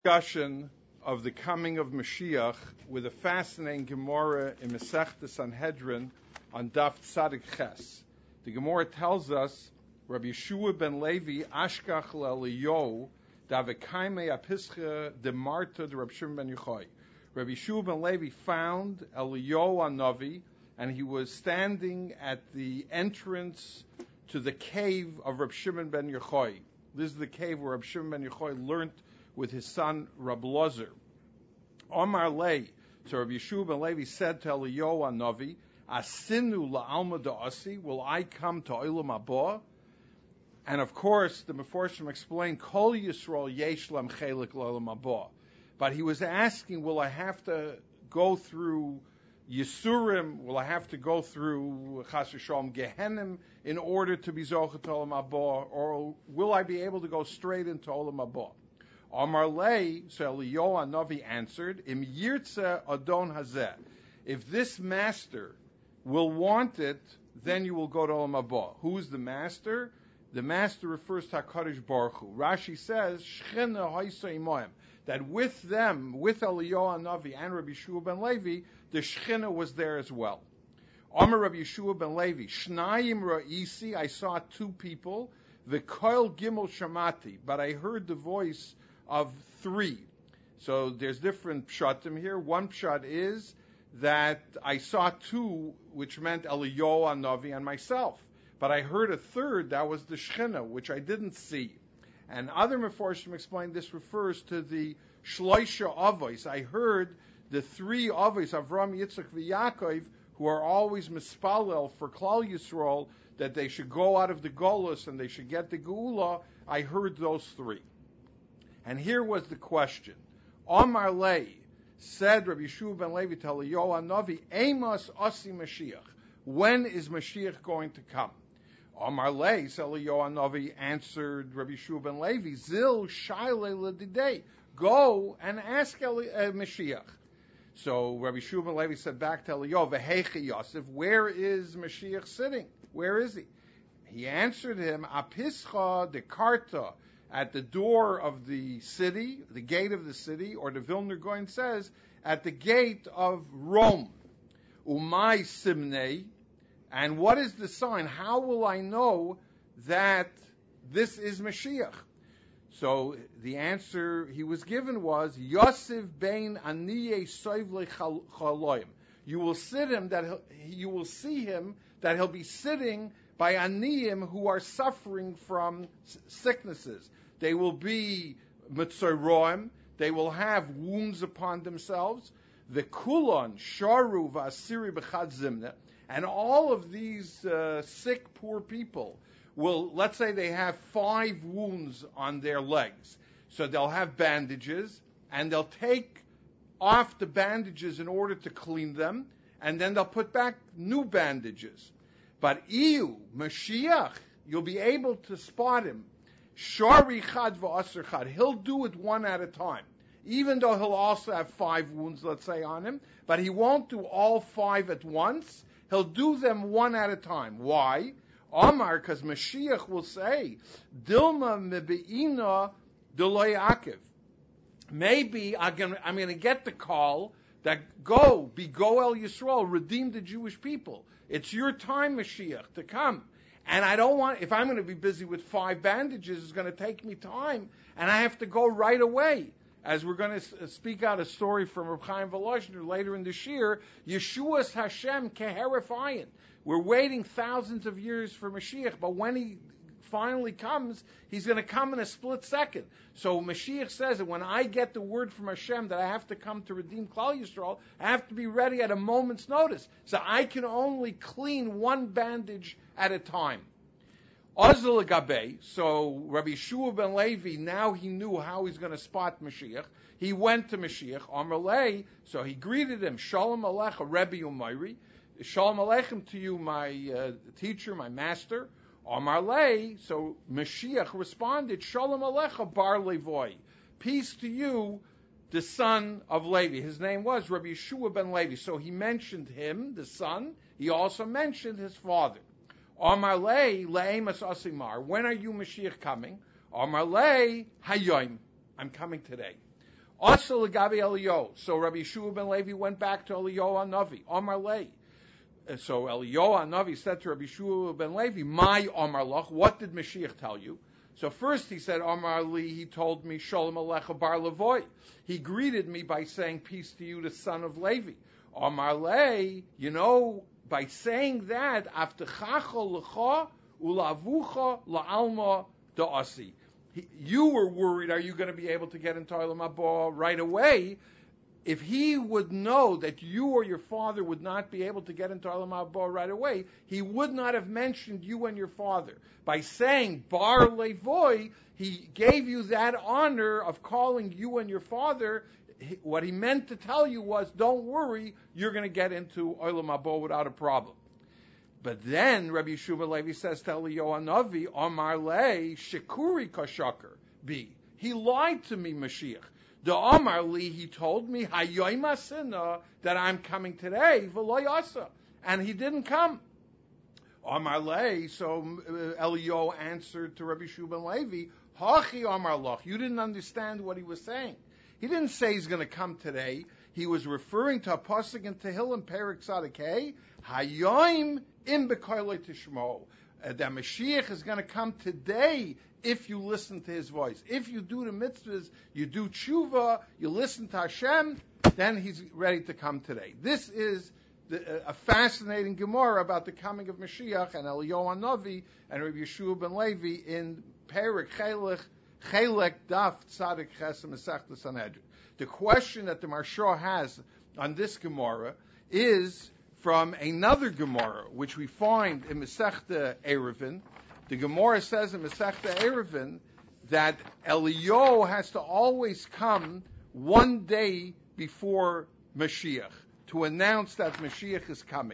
Discussion of the coming of Mashiach with a fascinating Gemara in Masechta Sanhedrin on Daf Tzadik Ches. The Gemara tells us, Rabbi Yeshua ben Levi Ashkach le'Eliyahu davekaime apischa de Marta de Rabbi Shimon ben Yochai. Rabbi Yeshua ben Levi found Eliyahu Hanavi, and he was standing at the entrance to the cave of Rabbi Shimon ben Yochai. This is the cave where Rabbi Shimon ben Yochai learnt with his son Rabbi Lozer. Omar Lei, so Rabbi Yeshua ben Levi said to Eliyahu Hanavi, Asinu la'alma da'asi, will I come to Olam Haba? And of course, the Meforshim explained, Kol Yisrael yesh lam chelik la'olam haba. But he was asking, will I have to go through Yisurim? Will I have to go through Chas v'Shalom Gehenim in order to be Zocha to Olam Haba? Or will I be able to go straight into Olam Haba? Amar Lei, so Eliyahu Hanavi answered, Im yirtze adon hazeh. If this master will want it, then you will go to Olam Haba. Who's the master? The master refers to HaKadosh Baruch Hu. Rashi says, Shechina haisa imoim, that with them, with Eliyahu Hanavi and Rabbi Yeshua ben Levi, the Shechina was there as well. Amar Rabbi Yeshua ben Levi, Shnayim ra'isi, I saw two people, V'koil gimel shamati, but I heard the voice of three. So there's different pshatim here. One pshat is that I saw two, which meant Eliyahu Hanavi and myself. But I heard a third, that was the Shechina, which I didn't see. And other Meforshim explain this refers to the Shloisha Avos. I heard the three Avos, Avram, Yitzchak, Yaakov, who are always mispalel for Klal Yisrael, that they should go out of the Golus and they should get the Geula. I heard those three. And here was the question. Omar Lei, said Rabbi Yeshua ben Levi to Eliyahu Hanavi, Amos Asi Mashiach. When is Mashiach going to come? Omar Lei, said Eliyahu Hanavi, answered Rabbi Yeshua ben Levi, Zil Shaile Ledidei. Go and ask Mashiach. So Rabbi Yeshua ben Levi said back to Eliyahu, Vehechi Yosef, where is Mashiach sitting? Where is he? He answered him, Apischa de Karta, at the door of the city, the gate of the city, or the Vilna Gaon says, at the gate of Rome. Umay Simnei. And what is the sign? How will I know that this is Mashiach? So the answer he was given was, Yosef bein aniyeh soivle chaloim. You will see him that he'll be sitting by aniyim who are suffering from sicknesses. They will be mitzoroim. They will have wounds upon themselves. The kulon sharu v'asiri b'chad zimna. And all of these sick, poor people will, let's say they have 5 wounds on their legs. So they'll have bandages, and they'll take off the bandages in order to clean them, and then they'll put back new bandages. But Mashiach, you'll be able to spot him. Shari chad v'aser chad. He'll do it one at a time. Even though he'll also have 5 wounds, let's say, on him, but he won't do all 5 at once. He'll do them one at a time. Why? Omar, because Mashiach will say, Dilma mebeina deloy akiv. Maybe I'm going to get the call that go El Yisrael, redeem the Jewish people. It's your time, Mashiach, to come. And I don't want, if I'm going to be busy with 5 bandages, it's going to take me time, and I have to go right away. As we're going to speak out a story from Reb Chaim Volozhiner later in the Shir, Yeshua's Hashem keherifayin. We're waiting thousands of years for Mashiach, but when he finally comes, he's going to come in a split second. So Mashiach says that when I get the word from Hashem that I have to come to redeem Klal Yisrael, I have to be ready at a moment's notice. So I can only clean 1 bandage at a time. Azul Gabe, so Rabbi Yeshua ben Levi, now he knew how he's going to spot Mashiach. He went to Mashiach, Amar Lei, so he greeted him, Shalom Alecha, Rebbe Umayri, Shalom Aleichem to you, my teacher, my master. Amar Lei, so Mashiach responded, Shalom Alecha, Bar Levoy, peace to you, the son of Levi. His name was Rabbi Yeshua ben Levi, so he mentioned him, the son, he also mentioned his father. Amar Lei, Le'emas Asimar, when are you, Mashiach, coming? Amar Lei, Hayoim, I'm coming today. Also legabi Eliyahu. So Rabbi Yeshua ben Levi went back to Eliyahu Hanavi. Amar Lei. So Eliyahu Hanavi said to Rabbi Yeshua ben Levi, "My Amar Lach, what did Mashiach tell you?" So first he said, Amar Li, he told me, Shalom Alecha Bar Levoy. He greeted me by saying, peace to you, the son of Levi. Amar Le, by saying that, Avtechacha Lecha Ulavucha La'alma Da'asi. You were worried, are you going to be able to get into Olam Haba right away? If he would know that you or your father would not be able to get into Olam Haba right away, he would not have mentioned you and your father. By saying Bar Levoy, he gave you that honor of calling you and your father. What he meant to tell you was, don't worry, you're going to get into Olam Haba without a problem. But then Rabbi Yeshua ben Levi says to Eliyahu Hanavi, Amar Le, Shekuri Kashaker, B. He lied to me, Mashiach. The Amar Li, he told me, Hayoim Asina, that I'm coming today, V'lo Yasa. And he didn't come. Amar Le, so Eliyahu answered to Rabbi Yeshua ben Levi, Hachi Amar Lach, you didn't understand what he was saying. He didn't say he's going to come today. He was referring to a pasuk in Tehillim, Perek Tzadikei, Hayoim im B'koilei Tishmo. That Mashiach is going to come today if you listen to his voice. If you do the mitzvahs, you do tshuva, you listen to Hashem, then he's ready to come today. This is a fascinating Gemara about the coming of Mashiach and Eliyahu Hanavi and Rabbi Yeshua ben Levi in Perek Chelek Daf Tzadik Ches Masechta Sanhedrin. The question that the Maharsha has on this Gemara is from another Gemara, which we find in Masechta Eruvin. The Gemara says in Masechta Eruvin that Eliyahu has to always come one day before Mashiach to announce that Mashiach is coming.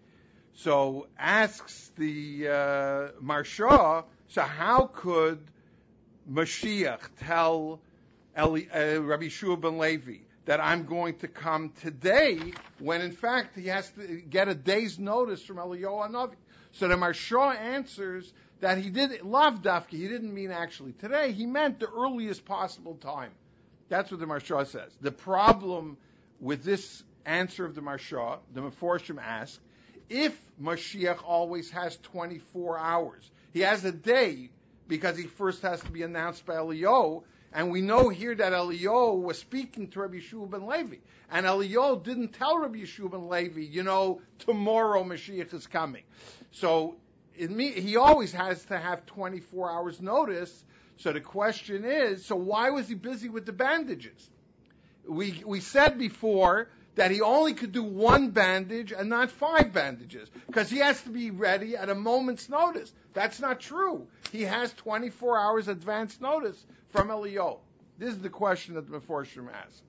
So asks the Maharsha, so how could Mashiach tell Rabbi Yeshua ben Levi that I'm going to come today, when in fact he has to get a day's notice from Eliyahu Hanavi? So the Maharsha answers that he did lav dafki. He didn't mean actually today. He meant the earliest possible time. That's what the Maharsha says. The problem with this answer of the Maharsha, the Meforshim ask, if Mashiach always has 24 hours, he has a day because he first has to be announced by Eliyahu. And we know here that Eliyahu was speaking to Rabbi Yeshua ben Levi. And Eliyahu didn't tell Rabbi Yeshua ben Levi, tomorrow Mashiach is coming. So he always has to have 24 hours notice. So the question is, so why was he busy with the bandages? We said before that he only could do one bandage and not 5 bandages, because he has to be ready at a moment's notice. That's not true. He has 24 hours advance notice from Eliyahu. This is the question that the Meforshim asked.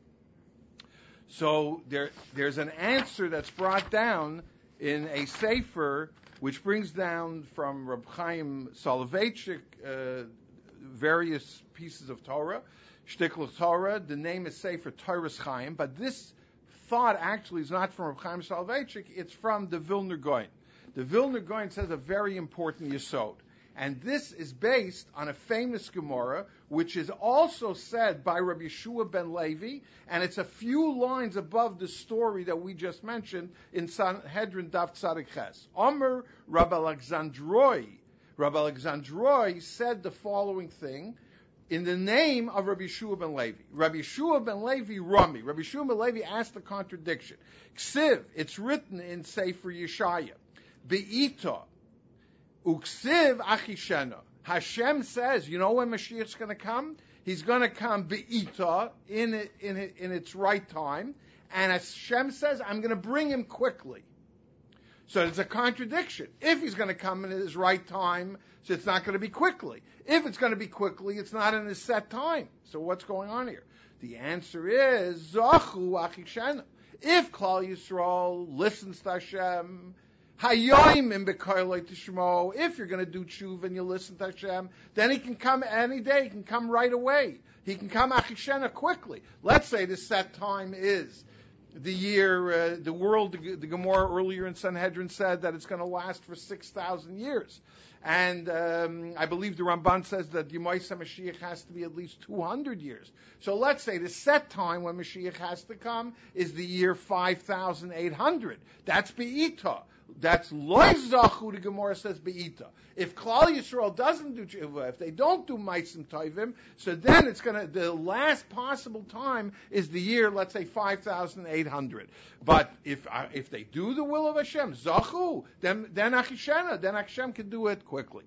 So there's an answer that's brought down in a sefer, which brings down from Reb Chaim Soloveitchik various pieces of Torah, Shtikl Torah. The name is Sefer Torah's Chaim, but this thought actually is not from Reb Chaim Soloveitchik, it's from the Vilna Gaon. The Vilna Gaon says a very important yesod. And this is based on a famous Gemara, which is also said by Rabbi Yeshua ben Levi, and it's a few lines above the story that we just mentioned in Sanhedrin Daf Tzadik Ches. Omer Rabbi Alexandroi. Rabbi Alexandroi said the following thing in the name of Rabbi Yeshua ben Levi. Rabbi Yeshua ben Levi Rami. Rabbi Yeshua ben Levi asked the contradiction. Ksiv, it's written in Sefer Yeshaya. Be'ita. Uksiv achishena. Hashem says, when Mashiach's going to come? He's going to come be'ita, in its right time. And Hashem says, I'm going to bring him quickly. So it's a contradiction. If he's going to come in his right time, so it's not going to be quickly. If it's going to be quickly, it's not in his set time. So what's going on here? The answer is, Zachu achishena. If Klal Yisrael listens to Hashem, Hayoim im b'koilei tishmo. If you're going to do tshuva and you listen to Hashem, then he can come any day. He can come right away. He can come achishena quickly. Let's say the set time is the year, the world, the Gemara earlier in Sanhedrin said that it's going to last for 6,000 years. And I believe the Ramban says that Yemaisa Mashiach has to be at least 200 years. So let's say the set time when Mashiach has to come is the year 5,800. That's Be'ita. That's Loi Zachu, the Gemara says Be'ita. If Klal Yisrael doesn't do Tshuva, if they don't do Maisim Tovim, so then it's going to, the last possible time is the year, let's say 5,800. But if they do the will of Hashem, Zachu, then Achishena, then Hashem can do it quickly.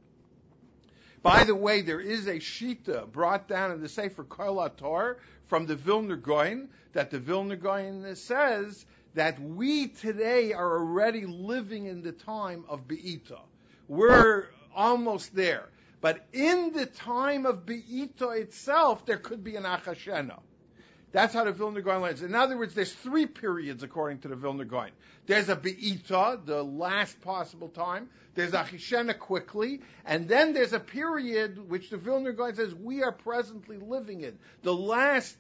By the way, there is a Shita brought down in the Sefer Kol HaTorah from the Vilna Gaon, that the Vilna Gaon says that we today are already living in the time of Be'ita. We're almost there. But in the time of Be'ita itself, there could be an Achashena. That's how the Vilna Gaon learns. In other words, there's 3 periods according to the Vilna Gaon. There's a Be'ita, the last possible time. There's Achishena quickly. And then there's a period which the Vilna Gaon says we are presently living in. The last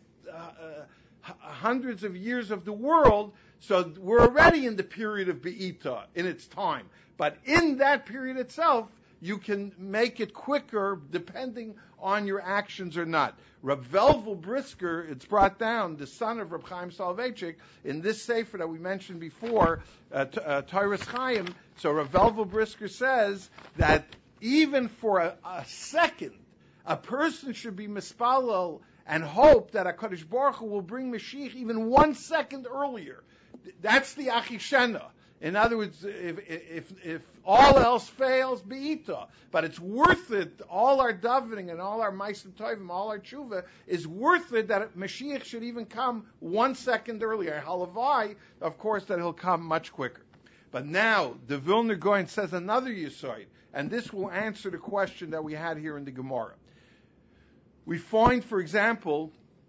hundreds of years of the world. So we're already in the period of Be'ita, in its time. But in that period itself, you can make it quicker depending on your actions or not. Rav Velvel Brisker, it's brought down, the son of Reb Chaim Soloveitchik, in this sefer that we mentioned before, Torah Chaim. So Rav Velvel Brisker says that even for a second, a person should be mispalel and hope that HaKadosh Baruch Hu will bring Mashiach even 1 second earlier. That's the Achishena. In other words, if all else fails, Be'ita. But it's worth it, all our davening and all our Maisim Tovim, all our tshuva, is worth it that Mashiach should even come 1 second earlier. Halavai, of course, that he'll come much quicker. But now, the Vilna Gaon says another Yesod, and this will answer the question that we had here in the Gemara. We find, for example,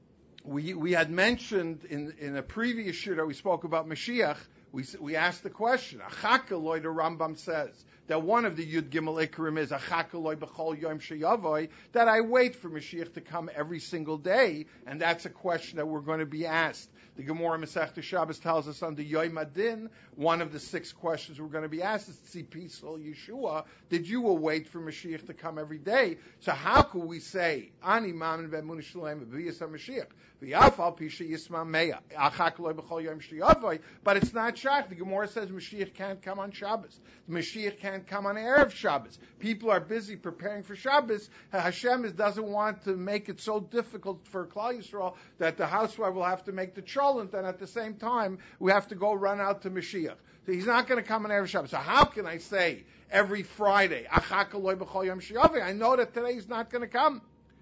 we had mentioned in a previous year that we spoke about Mashiach, we asked the question, Achakaloi, the Rambam says, that one of the Yud Gimel Ikarim is Achakaloi b'chol yom sheyavoi, that I wait for Mashiach to come every single day, and that's a question that we're going to be asked. The Gemara Masechta Shabbos tells us under Yom Adin, one of the 6 questions we're going to be asked is Tzipi Sol Yeshua, did you await for Mashiach to come every day? So how could we say, Ani Mamin Be'emunah Shalem B'Yis HaMashiach, V'Yafal Pisha Yisma Meya, Achak Loi B'chol Yom Sheyavoi, but it's not Shach. The Gemara says Mashiach can't come on Shabbos. Mashiach can't come on Erev Shabbos. People are busy preparing for Shabbos. Hashem doesn't want to make it so difficult for Klal Yisrael that the housewife will have to make the cholent, and at the same time, we have to go run out to Mashiach. So he's not going to come on Erev Shabbos. So how can I say every Friday, Achak Loi B'chol Yom Sheyavoi? I know that today he's not going to come.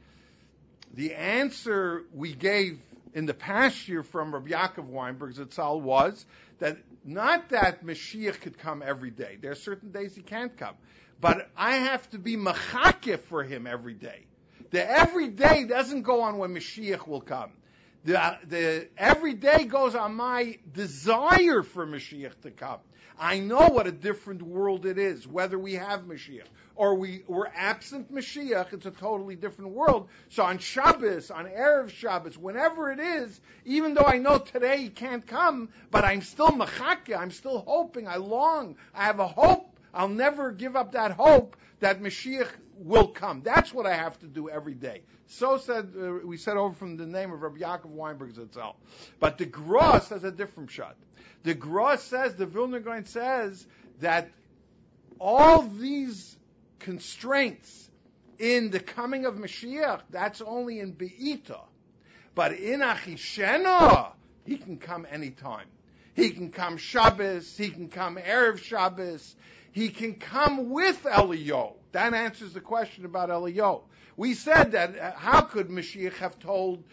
The answer we gave in the past year from Rabbi Yaakov Weinberg Zatzal was that not that Mashiach could come every day. There are certain days he can't come. But I have to be machakeh for him every day. The every day doesn't go on when Mashiach will come. The every day goes on my desire for Mashiach to come. I know what a different world it is, whether we have Mashiach or we're absent Mashiach, it's a totally different world. So on Shabbos, on Erev Shabbos, whenever it is, even though I know today he can't come, but I'm still machakeh, I'm still hoping, I long, I have a hope, I'll never give up that hope that Mashiach will come. That's what I have to do every day. So said, we said over from the name of Rabbi Yaakov Weinberg Zatzal. But the Gra says a different shot. The Gra says, the Vilna Gaon says, that all these constraints in the coming of Mashiach, that's only in Be'ita. But in Achishena, he can come anytime. He can come Shabbos, he can come Erev Shabbos, he can come with Eliyahu. That answers the question about Eliyahu. We said that, how could Mashiach have told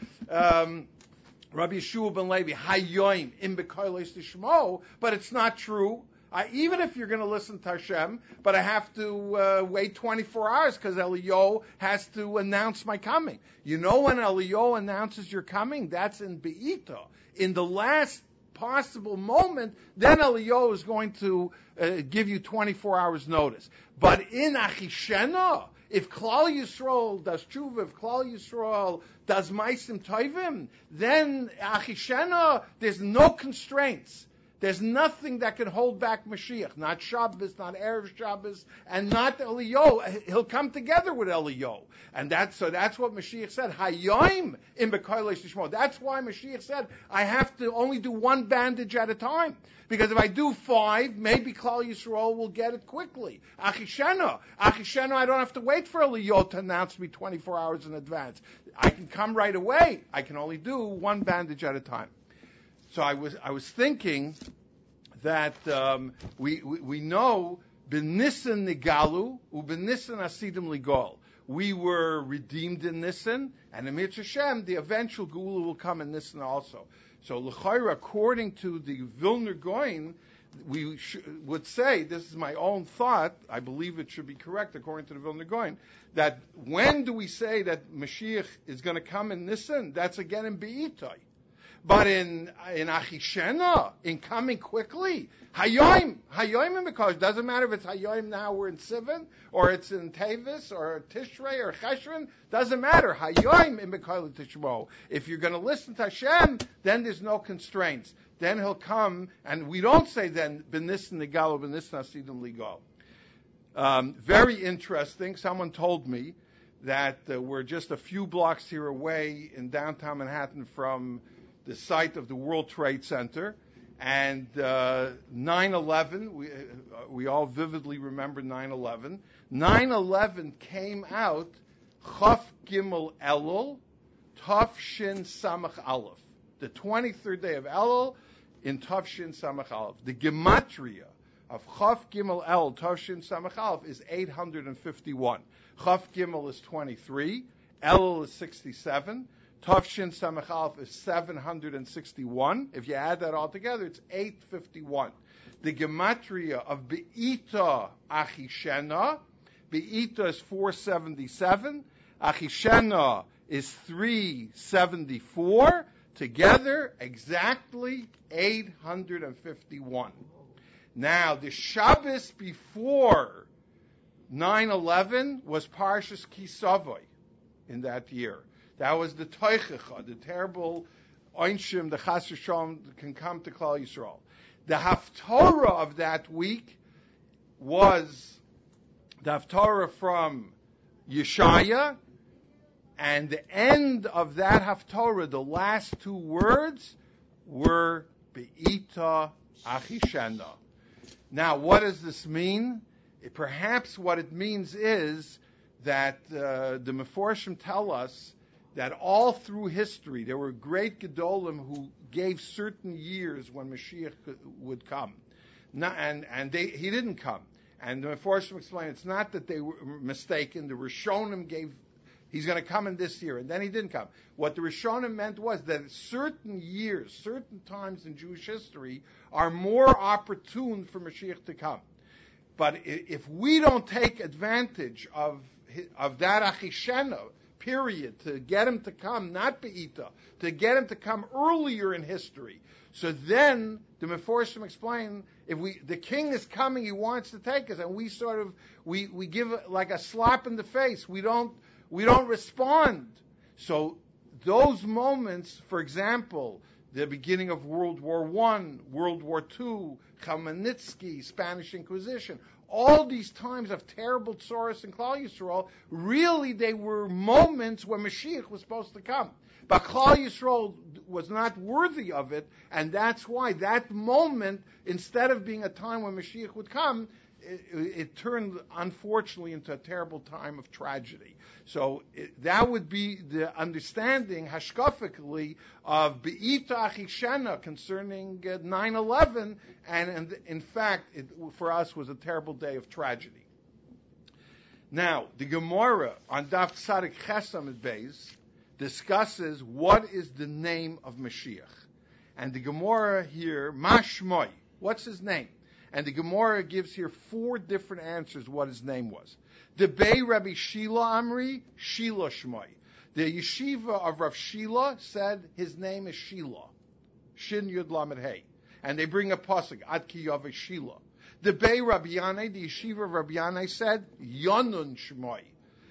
Rabbi Yeshua ben Levi, Hayoim im b'kolos tishmo, but it's not true. Even if you're going to listen to Hashem, but I have to wait 24 hours because Eliyahu has to announce my coming. You know when Eliyahu announces your coming? That's in Be'ita. In the last possible moment, then Eliyahu is going to give you 24 hours notice. But in Achishena, If Klal Yisrael does tshuva, if Klal Yisrael does ma'asim tovim, then Achishena, there's no constraints. There's nothing that can hold back Mashiach. Not Shabbos, not Erev Shabbos, and not Eliyahu. He'll come together with Eliyahu. And that's what Mashiach said. Hayoim im b'kolesh tishmo. That's why Mashiach said, I have to only do one bandage at a time. Because if I do 5, maybe Klal Yisrael will get it quickly. Achishena, I don't have to wait for Eliyahu to announce me 24 hours in advance. I can come right away. I can only do one bandage at a time. So I was thinking that we know b'Nisan nigalu u'b'Nisan asidim ligol. We were redeemed in Nisan, and in Mitzvah Hashem, the eventual Gula will come in Nisan also. So l'chayra, according to the Vilna Gaon, we would say, this is my own thought, I believe it should be correct according to the Vilna Gaon, that when do we say that Mashiach is going to come in Nisan? That's again in Be'itai. But in Achishena, in coming quickly, Hayoim because it doesn't matter if it's Hayoim now we're in Sivan, or it's in Tevis, or Tishrei, or Cheshvan, doesn't matter. Hayoim in B'Kol Tishmo. If you're going to listen to Hashem, then there's no constraints. Then he'll come, and we don't say then, B'Nisan Nigalo, B'Nisan Asidim Ligo. Very interesting. Someone told me that we're just a few blocks here away in downtown Manhattan from the site of the World Trade Center, and 9/11, we all vividly remember 9/11. 9/11 came out Chaf Gimel Elul, Tav Shin Samach Aleph, the 23rd day of Elul in Tav Shin Samach Aleph. The gematria of Chaf Gimel Elul, Tav Shin Samach Aleph is 851. Chaf Gimel is 23, Elul is 67. Tavshin Samach Aleph is 761. If you add that all together, it's 851. The gematria of Be'ita Achishena, Be'ita is 477, Achishena is 374. Together, exactly 851. Now, the Shabbos before 9/11 was Parshas Kisavoy in that year. That was the Toichecha, the terrible Einshim, the Chas V'Shalom can come to Klal Yisrael. The Haftorah of that week was the Haftorah from Yeshaya, and the end of that Haftorah, the last 2 words, were Be'ita Achishena. Now, what does this mean? Perhaps what it means is that the Meforshim tell us that all through history there were great Gedolim who gave certain years when Mashiach would come. He didn't come. And the Meforshim explain it's not that they were mistaken. The Rishonim gave, he's going to come in this year, and then he didn't come. What the Rishonim meant was that certain years, certain times in Jewish history are more opportune for Mashiach to come. But if we don't take advantage of that Achishena, period, to get him to come, not Be'ita, to get him to come earlier in history. So then the Meforshim explain, the king is coming, he wants to take us, and we sort of we give like a slap in the face. We don't respond. So those moments, for example, the beginning of World War I, World War II, Khmelnytsky, Spanish Inquisition, all these times of terrible tzoros in Klal Yisrael, really they were moments when Mashiach was supposed to come. But Klal Yisrael was not worthy of it, and that's why that moment, instead of being a time when Mashiach would come, it turned, unfortunately, into a terrible time of tragedy. So that would be the understanding, hashkafically, of Be'ita Achishena concerning 9/11, and in fact, it, for us, was a terrible day of tragedy. Now, the Gemara on Daf Tzadik Chesam Beis discusses what is the name of Mashiach. And the Gemara here, Mashmoi, what's his name? And the Gemara gives here 4 different answers what his name was. The Bei Rabbi Shila Amri, Shila Shmoi. The yeshiva of Rav Shila said his name is Shila. Shin Yud Lamed Hey. And they bring a pasuk, Ad Ki Yaveh Shila. The Bei Rabbi Yanai, the yeshiva of Rabbi Yanai said, Yonun Shmoi.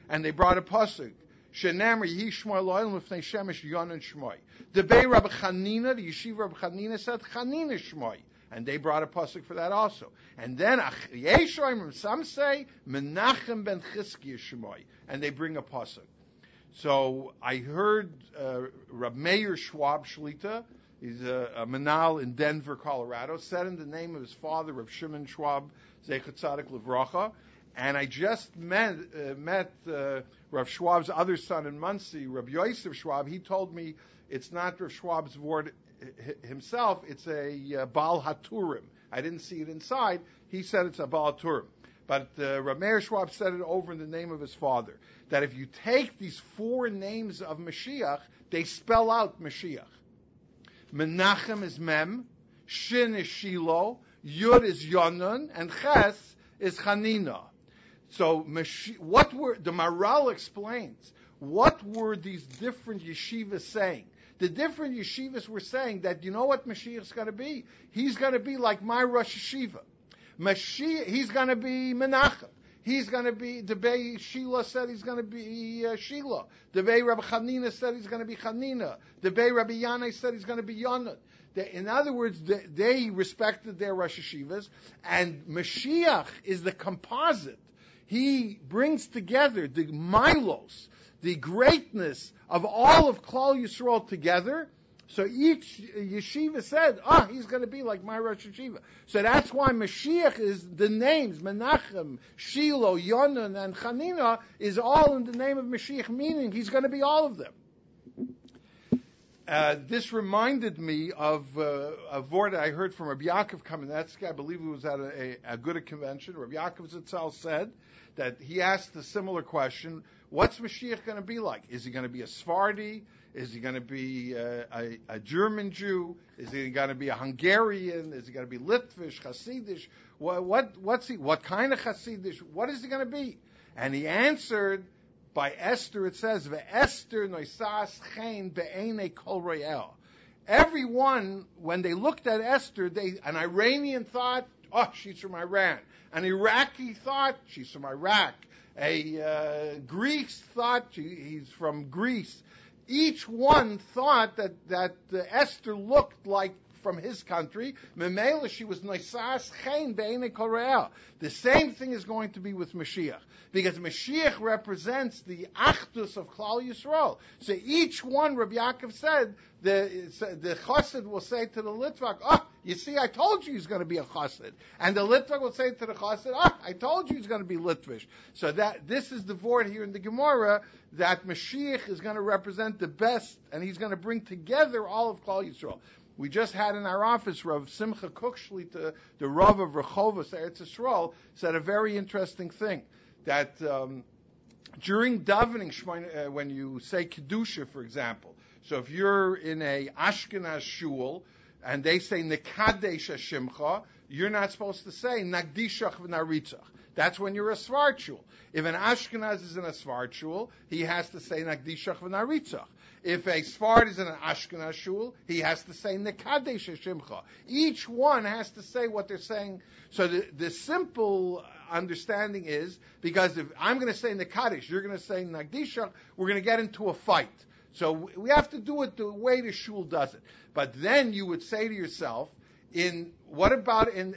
And they brought a pasuk. Shenemar Yehi Shmoy Lo'elam Lifnei Shemesh Yonan Shmoy. The Bei Rabbi Chanina, the Yeshiva Rabbi Chanina said Chanina Shmoy. And they brought a pasuk for that also. And then Yeshoim, some say Menachem ben Chizkiah Shmoy. And they bring a pasuk. So I heard Rab Meir Schwab Shlita, he's a Manal in Denver, Colorado, said in the name of his father, Rab Shimon Schwab, Zeichat Tzadik Livracha, and I just met Rav Schwab's other son in Muncie, Rab Yosef Schwab. He told me it's not Rav Schwab's word himself, it's a Baal HaTurim. I didn't see it inside. He said it's a Baal HaTurim. But Rab Meir Schwab said it over in the name of his father, that if you take these four names of Mashiach, they spell out Mashiach. Menachem is Mem, Shin is Shiloh, Yud is Yonan, and Ches is Chanina. So what were, the Maral explains, what were these different yeshivas saying? The different yeshivas were saying that, you know what Mashiach is going to be? He's going to be like my Rosh Yeshiva. Mashiach, he's going to be Menachem. He's going to be, the Bei Sheila said he's going to be Sheila. The Bei Rabbi Chanina said he's going to be Chanina. The Bei Rabbi Yanai said he's going to be Yonan. In other words, they respected their Rosh Yeshivas, and Mashiach is the composite. He brings together the milos, the greatness of all of Klal Yisrael together. So each yeshiva said, he's going to be like my Rosh Yeshiva. So that's why Mashiach is the names, Menachem, Shiloh, Yonan, and Chanina, is all in the name of Mashiach, meaning he's going to be all of them. This reminded me of a word I heard from Rabbi Yaakov Kamenetsky. I believe it was at a Gouda convention. Rabbi Yaakov Zitzal said that he asked a similar question, what's Mashiach going to be like? Is he going to be a Sephardi? Is he going to be a German Jew? Is he going to be a Hungarian? Is he going to be Litvish, Hasidish? What's he? What kind of Hasidish? What is he going to be? And he answered by Esther. It says, "Ve'Esther noisas chen be'enei kol royel." Everyone, when they looked at Esther, an Iranian thought, she's from Iran. An Iraqi thought, she's from Iraq. A Greece thought, he's from Greece. Each one thought that Esther looked like from his country. Memela, she was noisas chen be'enei kol royel. The same thing is going to be with Mashiach, because Mashiach represents the Achdus of Klal Yisrael. So each one, Rabbi Yaakov said, the Chassid will say to the Litvak, you see, I told you he's going to be a Chassid. And the Litvak will say to the Chassid, I told you he's going to be Litvish. So this is the word here in the Gemara, that Mashiach is going to represent the best, and he's going to bring together all of Klal Yisrael. We just had in our office, Rav Simcha Kukshlita, the Rav of Rehovos, Eretz Yisrael, said a very interesting thing, that during davening, when you say Kedusha, for example, so if you're in a Ashkenaz shul, and they say Nekadesh Hashimcha, you're not supposed to say Nagdishach v'naritzach. That's when you're a Sfard shul. If an Ashkenaz is in a Sfard shul, he has to say Nagdishach v'naritzach. If a Sfard is in an Ashkenaz shul, he has to say Nekadesh Hashimcha. Each one has to say what they're saying. So the simple understanding is, because if I'm going to say Nekadesh, you're going to say Nagdishach, we're going to get into a fight. So we have to do it the way the shul does it. But then you would say to yourself, what about in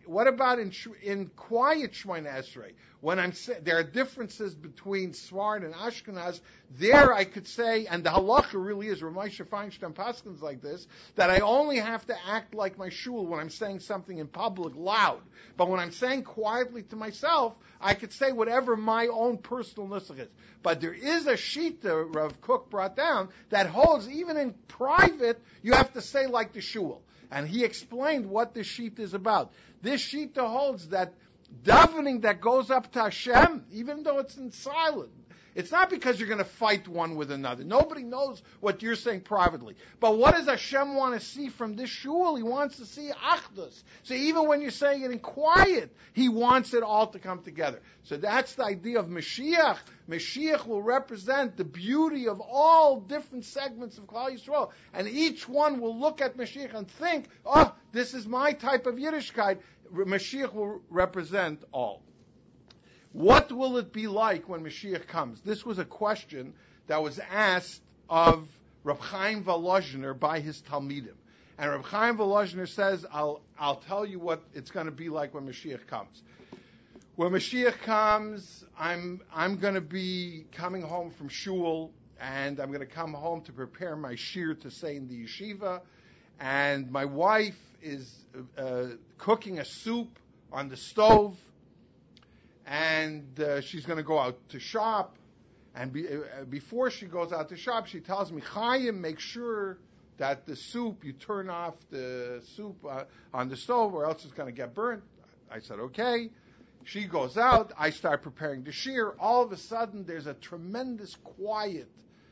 quiet Shemona Esrei? When there are differences between Sfard and Ashkenaz, there I could say, and the halacha really is, Ramosha Feinstein Paskins like this, that I only have to act like my shul when I'm saying something in public loud. But when I'm saying quietly to myself, I could say whatever my own personal nusach is. But there is a shita Rav Kook brought down that holds, even in private, you have to say like the shul. And he explained what this sheet is about. This sheet holds that davening that goes up to Hashem, even though it's in silence, it's not because you're going to fight one with another. Nobody knows what you're saying privately. But what does Hashem want to see from this shul? He wants to see Achdus. So even when you're saying it in quiet, He wants it all to come together. So that's the idea of Mashiach. Mashiach will represent the beauty of all different segments of Klal Yisrael. And each one will look at Mashiach and think, this is my type of Yiddishkeit. Mashiach will represent all. What will it be like when Mashiach comes? This was a question that was asked of Reb Chaim Volozhiner by his Talmidim. And Reb Chaim Volozhiner says, I'll tell you what it's going to be like when Mashiach comes. When Mashiach comes, I'm going to be coming home from shul, and I'm going to come home to prepare my shir to say in the yeshiva, and my wife is cooking a soup on the stove, and she's going to go out to shop, and before she goes out to shop, she tells me, Chaim, make sure that the soup, you turn off the soup on the stove, or else it's going to get burnt. I said, okay. She goes out, I start preparing the shir. All of a sudden, there's a tremendous quiet.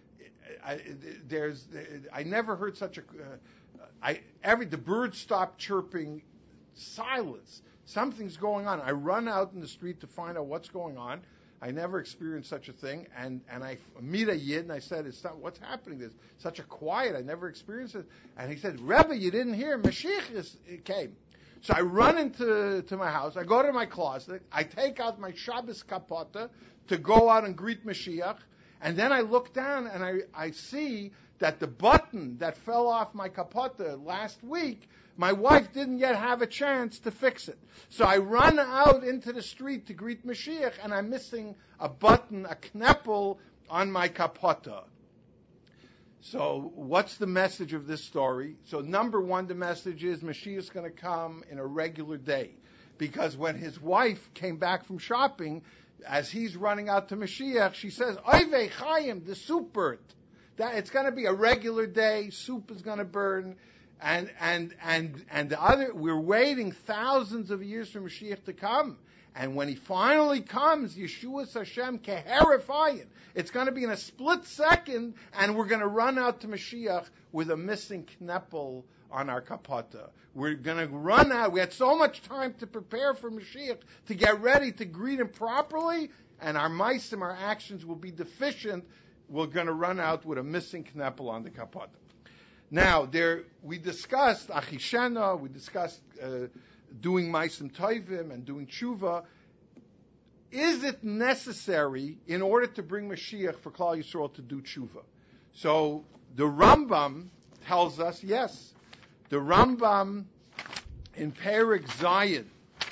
I never heard such the birds stop chirping, silence. Something's going on. I run out in the street to find out what's going on. I never experienced such a thing, and I meet a Yid, and I said, what's happening? There's such a quiet. I never experienced it. And he said, Rebbe, you didn't hear? Mashiach came. So I run into my house. I go to my closet. I take out my Shabbos kapota to go out and greet Mashiach. And then I look down and I see that the button that fell off my kapota last week, my wife didn't yet have a chance to fix it. So I run out into the street to greet Mashiach, and I'm missing a button, a kneppel on my kapota. So what's the message of this story? So number one, the message is Mashiach's going to come in a regular day. Because when his wife came back from shopping, as he's running out to Mashiach, she says, Oy Chaim, the soup burnt. That it's going to be a regular day, soup is going to burn, and the other, we're waiting thousands of years for Mashiach to come. And when he finally comes, Yeshua's Hashem keherifayin. It's going to be in a split second, and we're going to run out to Mashiach with a missing kneppel on our kapata. We're going to run out. We had so much time to prepare for Mashiach, to get ready, to greet him properly, and our meisim, our actions will be deficient. We're going to run out with a missing kneppel on the kapata. Now, we discussed Achishena, we discussed doing Maisim Tovim and doing Tshuva. Is it necessary in order to bring Mashiach for Klal Yisrael to do Tshuva? So the Rambam tells us yes. The Rambam in Perek Zayin,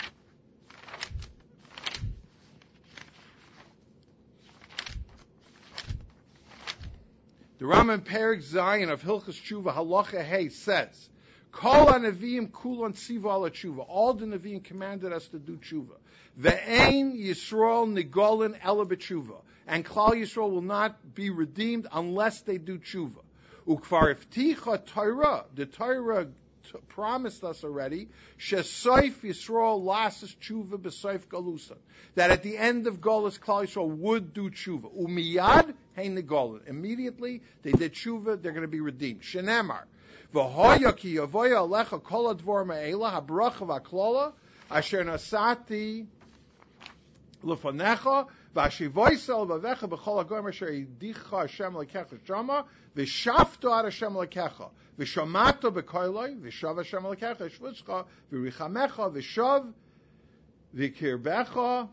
the Rambam in Perek Zayin of Hilchos Tshuva Halacha Hey says, Kol HaNeviim kulon tziva ala tshuva. All the Neviim commanded us to do tshuva. Ve'ein Yisrael nigolin ela b'tshuva. And Klal Yisrael will not be redeemed unless they do tshuva. Ukvar ifticha Torah. The Torah promised us already, shesoif Yisrael lasses tshuva b'soif galusa. That at the end of Golus, Klal Yisrael would do tshuva. Umiyad hein nigolin. Immediately, they did tshuva, they're going to be redeemed. Shenemar. V'hoya ki yavoya alecha kol advar ma'ela habracha v'aklola asher nasati lefanecha v'ashivoisel v'avecha b'chol hagoyim asher yidicha Hashem lekecha shama v'shafto ad Hashem lekecha v'shamato b'koiloi v'shav Hashem lekecha shvutzcha v'richamecha v'shav v'kirbecha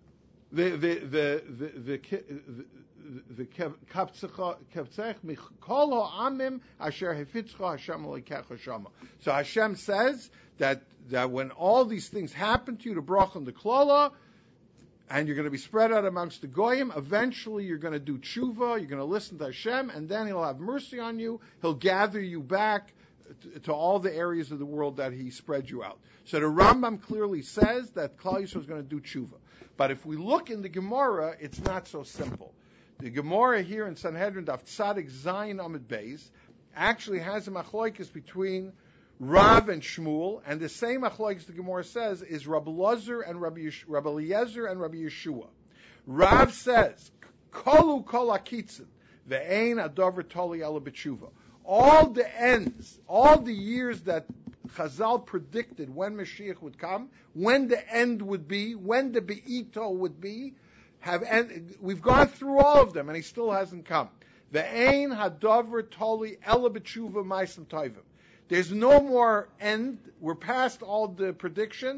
so Hashem says that when all these things happen to you, the bracha and the klala, and you're going to be spread out amongst the goyim, eventually you're going to do tshuva, you're going to listen to Hashem, and then He'll have mercy on you. He'll gather you back to all the areas of the world that He spread you out. So the Rambam clearly says that Klal Yisrael is going to do tshuva. But if we look in the Gemara, it's not so simple. The Gemara here in Sanhedrin, Daf Tzadik Zayin Amud Beis, actually has a machlokes between Rav and Shmuel, and the same machlokes the Gemara says is Rabbi Eliezer and Rabbi Yeshua. Rav says, Kolu kol akitzin, ve'ein adover toli ela b'tshuva. All the ends, all the years that Chazal predicted when Mashiach would come, when the end would be, when the Be'ito would be, we've gone through all of them, and he still hasn't come. Ve'ein hadover toli ela b'tshuva ma'asim tovim. There's no more end. We're past all the predictions.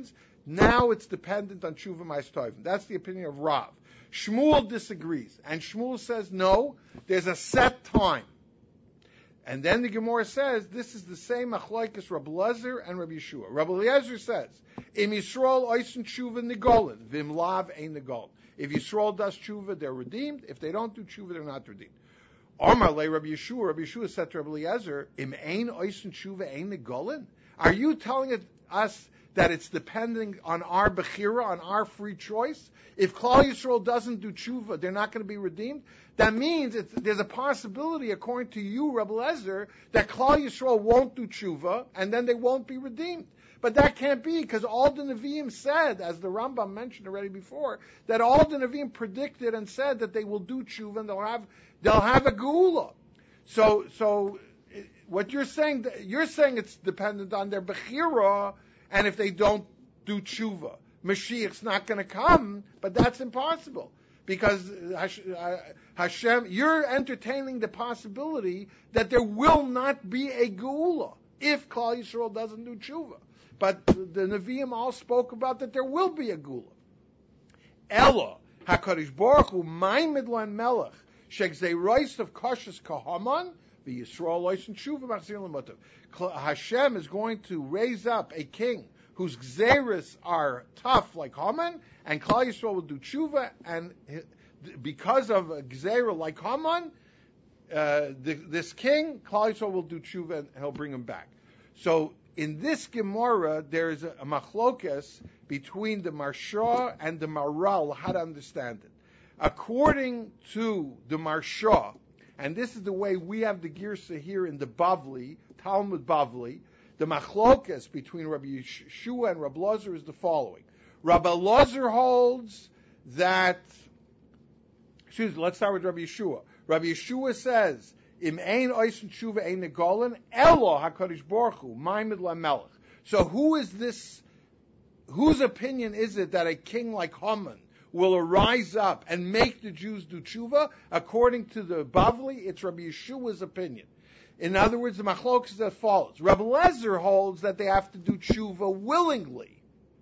Now it's dependent on tshuva ma'astovim. That's the opinion of Rav. Shmuel disagrees, and Shmuel says no. There's a set time. And then the Gemara says this is the same machlokes Rabbi Eliezer and Rabbi Yeshua. Rabbi Eliezer says, "Im Yisrael oisen tshuva nigolin, vim lav ein nigolin." If Yisrael does tshuva, they're redeemed. If they don't do tshuva, they're not redeemed. Amar le Rabbi Yeshua. Rabbi Yeshua said to Rabbi Eliezer, "Im ein oisen tshuva ein nigolin." Are you telling us that it's depending on our bechira, on our free choice? If Klal Yisrael doesn't do tshuva, they're not going to be redeemed. That means there's a possibility, according to you, Rabbi Eliezer, that Klal Yisrael won't do tshuva, and then they won't be redeemed. But that can't be, because all the Nevi'im said, as the Rambam mentioned already before, that all the Nevi'im predicted and said that they will do tshuva and they'll have a geula. So what you're saying it's dependent on their bechira, and if they don't do tshuva, Mashiach's not going to come, but that's impossible. Because Hashem, you're entertaining the possibility that there will not be a geula if Klal Yisrael doesn't do tshuva. But the Nevi'im all spoke about that there will be a geula. Ella, HaKadosh Baruch Hu, Ma'imid Lan Melech, Shegzei Reis of Kashas Kahaman, the Yisrael Lois and Tshuva Machzir L'Motav. Hashem is going to raise up a king whose gzeres are tough like Haman, and Klal Yisrael will do tshuva, and because of a gzera like Haman, this king, Klal Yisrael will do tshuva and he'll bring him back. So in this Gemara, there is a machlokes between the Marsha and the Maral, how to understand it. According to the Marsha, and this is the way we have the Girsa here in the Bavli, Talmud Bavli, the machlokes between Rabbi Yeshua and Rabbi Eliezer is the following. Rabbi Eliezer holds that, let's start with Rabbi Yeshua. Rabbi Yeshua says, Im ein oisen tshuva ein negolin, Elo HaKadosh Baruch Hu, Ma'imid LaMelech. So whose opinion is it that a king like Haman will arise up and make the Jews do tshuva? According to the Bavli, it's Rabbi Yeshua's opinion. In other words, the machlokes is as follows. Rabbi Eliezer holds that they have to do tshuva willingly.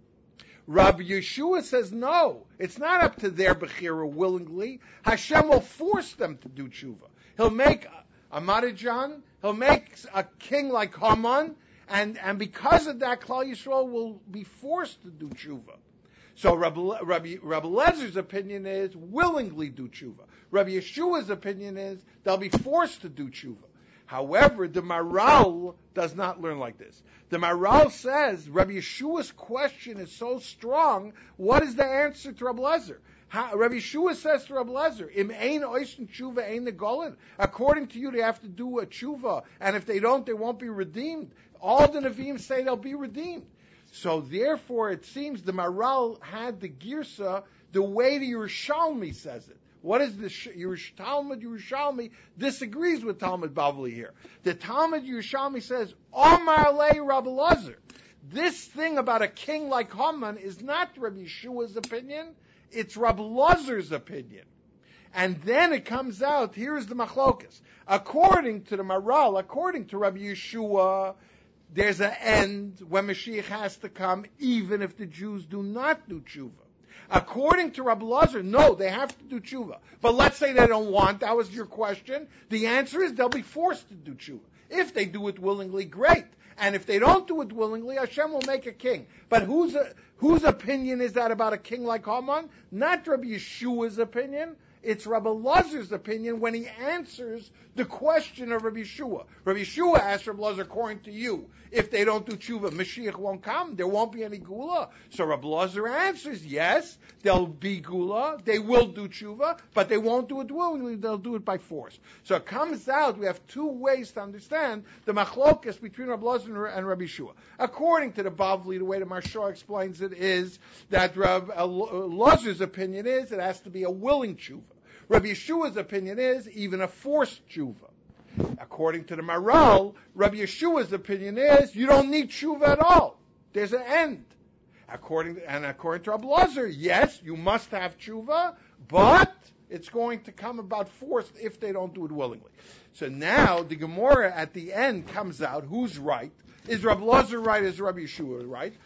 Rabbi Yeshua says no, it's not up to their bechira willingly. Hashem will force them to do tshuva. He'll make a Marajan, he'll make a king like Haman, and because of that, Klal Yisrael will be forced to do tshuva. So Rabbi Eliezer opinion is willingly do tshuva. Rabbi Yeshua's opinion is they'll be forced to do tshuva. However, the Maral does not learn like this. The Maral says, Rabbi Yeshua's question is so strong, what is the answer to Rabbi Eliezer? Rabbi Yeshua says to Rabbi Eliezer, Im ein oisen tshuva ein negolin. According to you, they have to do a tshuva, and if they don't, they won't be redeemed. All the Nevi'im say they'll be redeemed. So therefore, it seems the Maral had the Girsa the way the Yerushalmi says it. What is the Talmud Yerushalmi disagrees with Talmud Bavli here. The Talmud Yerushalmi says, Omar le Rabbi Eliezer. This thing about a king like Haman is not Rabbi Yeshua's opinion, it's Rabbi Eliezer's opinion. And then it comes out, here's the machlokas. According to the Maral, according to Rabbi Yeshua, there's an end when Mashiach has to come, even if the Jews do not do tshuva. According to Rabbi Eliezer, no, they have to do tshuva. But let's say they don't want, that was your question. The answer is they'll be forced to do tshuva. If they do it willingly, great. And if they don't do it willingly, Hashem will make a king. But whose opinion is that about a king like Haman? Not Rabbi Yeshua's opinion. It's Rabbi Eliezer opinion when he answers the question of Rabbi Yeshua. Rabbi Yeshua asked Rabbi Eliezer, according to you, if they don't do tshuva, Mashiach won't come. There won't be any gula. So Rabbi Eliezer answers, yes, there'll be gula. They will do tshuva, but they won't do it willingly. They'll do it by force. So it comes out, we have two ways to understand the machlokas between Rabbi Eliezer and Rabbi Yeshua. According to the Bavli, the way the Marsha explains it is that Rabbi Eliezer's opinion is it has to be a willing tshuva. Rabbi Yeshua's opinion is even a forced tshuva. According to the Maral, Rabbi Yeshua's opinion is you don't need tshuva at all. There's an end. According to Rabbi Eliezer, yes, you must have tshuva, but it's going to come about forced if they don't do it willingly. So now the Gemara at the end comes out who's right. Is Rabbi Eliezer right? Is Rabbi Yeshua right? So the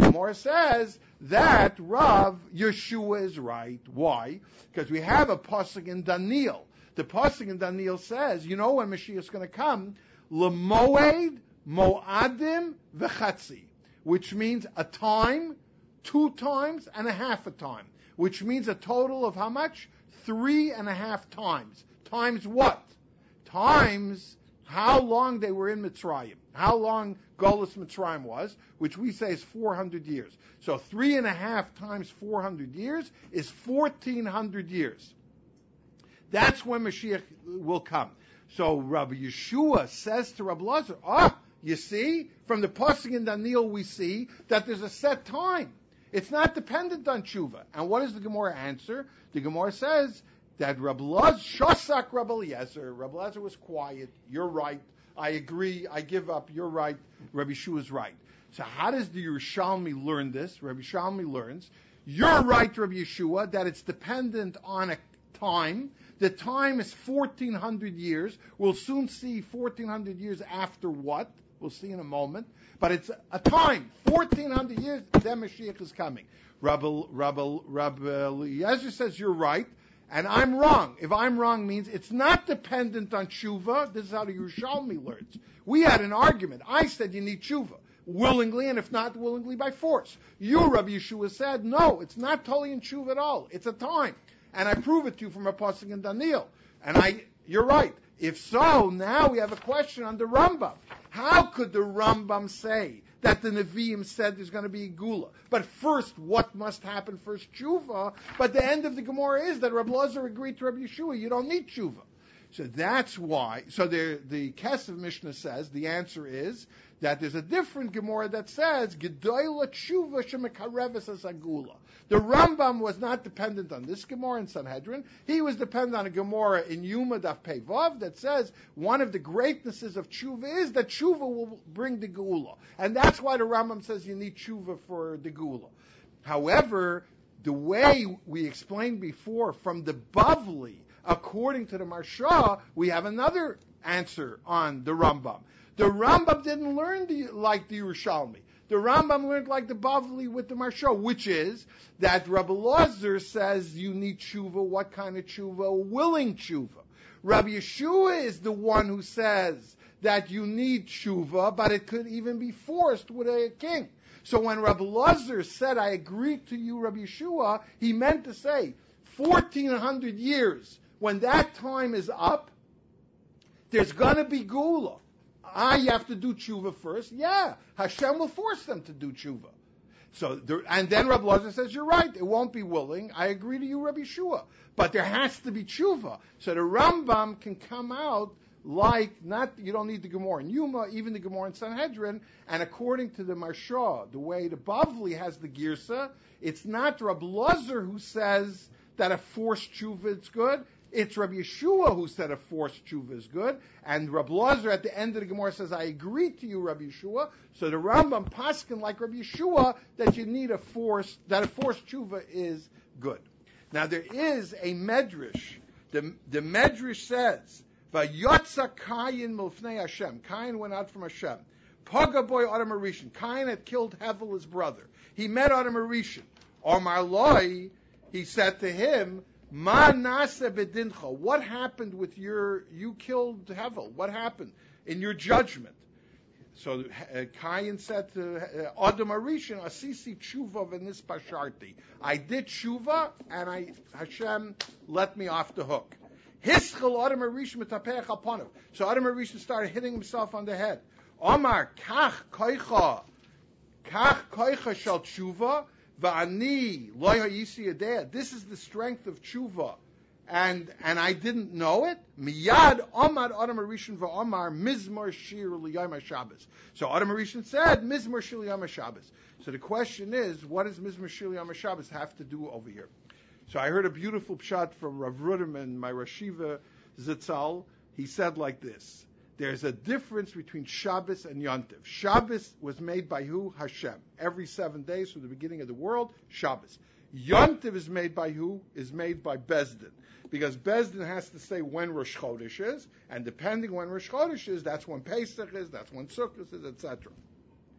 Gemara says that Rav Yeshua is right. Why? Because we have a pasuk in Daniel. The pasuk in Daniel says, you know when Mashiach is going to come? L'moed moadim v'chatzi, which means a time, 2 times, and a half a time, which means a total of how much? 3.5 times. Times what? Times how long they were in Mitzrayim. How long Golus Mitzrayim was, which we say is 400 years. So 3.5 times 400 years is 1,400 years. That's when Mashiach will come. So Rabbi Yeshua says to Rabbi Lazar, you see, from the pasuk in Daniel we see that there's a set time. It's not dependent on tshuva. And what does the Gemara answer? The Gemara says that Rabbi Lazar, Shosak Rabbi Eliezer, Rabbi Lazar was quiet. You're right. I agree. I give up. You're right. Rabbi Yeshua is right. So how does the Yerushalmi learn this? Rabbi Yerushalmi learns, you're right, Rabbi Yeshua, that it's dependent on a time. The time is 1,400 years. We'll soon see 1,400 years after what? We'll see in a moment. But it's a time, 1,400 years, then Mashiach is coming. Rabbi Eliezer says you're right, and I'm wrong. If I'm wrong means it's not dependent on tshuva. This is how the Yerushalmi learns. We had an argument. I said you need tshuva, willingly, and if not willingly, by force. You, Rabbi Yeshua, said, no, it's not totally in tshuva at all. It's a time. And I prove it to you from a pasuk in Daniel. And you're right. If so, now we have a question on the Rambam. How could the Rambam say that the Nevi'im said there's going to be a Gula? But first, what must happen first? Tshuva. But the end of the Gemara is that Rabbi Lazar agreed to Rabbi Yeshua. You don't need Tshuva. So that's why. So the Kesef Mishnah says, the answer is that there's a different Gemara that says, Gedoyla Tshuva shemekareves as Agula. The Rambam was not dependent on this Gemara in Sanhedrin. He was dependent on a Gemara in Yuma Daf Pei Vav that says one of the greatnesses of Tshuva is that Tshuva will bring the Geula. And that's why the Rambam says you need Tshuva for the Geula. However, the way we explained before from the Bavli, according to the Marsha, we have another answer on the Rambam. The Rambam didn't learn like the Yerushalmi. The Rambam learned like the Bavli with the Marsha, which is that Rabbi Lazar says you need tshuva. What kind of tshuva? Willing tshuva. Rabbi Yeshua is the one who says that you need tshuva, but it could even be forced with a king. So when Rabbi Lazar said, I agree to you, Rabbi Yeshua, he meant to say 1,400 years. When that time is up, there's going to be Gula. You have to do tshuva first. Yeah, Hashem will force them to do tshuva. And then Rabbi Lazar says, you're right, it won't be willing. I agree to you, Rabbi Yeshua. But there has to be tshuva. So the Rambam can come out you don't need the Gemara in Yuma, even the Gemara in Sanhedrin. And according to the Marsha, the way the Bavli has the Girsa, it's not Rabbi Lazar who says that a forced tshuva is good. It's Rabbi Yeshua who said a forced tshuva is good, and Rabbi Lazar at the end of the Gemara says, I agree to you, Rabbi Yeshua. So the Rambam paskin like Rabbi Yeshua that you need a forced tshuva is good. Now there is a medrash. The medrash says, Vayotza Kayin milfnei Hashem. Kayin went out from Hashem. Paga boy Adam Arishan. Kayin had killed Hevel, his brother. He met Adam Arishan. Omar Loi, he said to him, Ma nasa bedincha. What happened with you killed Hevel? What happened in your judgment? So Kayin said to Adam Arishan, Asisi tshuva v'nis pasharti. I did tshuva and Hashem let me off the hook. Hischel Adam Arishan mitapeach alpanav. So Adam Arishan started hitting himself on the head. Omar kach koicha shal tshuva. Va'ani loy ha'yisi yadeh. This is the strength of tshuva, and I didn't know it. Miyad Omar Adam Arishan va'Omar Mizmor Shir L'Yom HaShabbos. So Adam Arishan said Mizmor Shir L'Yom HaShabbos. So the question is, what does Mizmor Shir L'Yom HaShabbos have to do over here? So I heard a beautiful pshat from Rav Ruderman, my Rashiva Zitzal. He said like this. There's a difference between Shabbos and Yontiv. Shabbos was made by who? Hashem. Every 7 days from the beginning of the world, Shabbos. Yontiv is made by who? Is made by Bezdin. Because Bezdin has to say when Rosh Chodesh is, and depending when Rosh Chodesh is, that's when Pesach is, that's when Sukkot is, etc.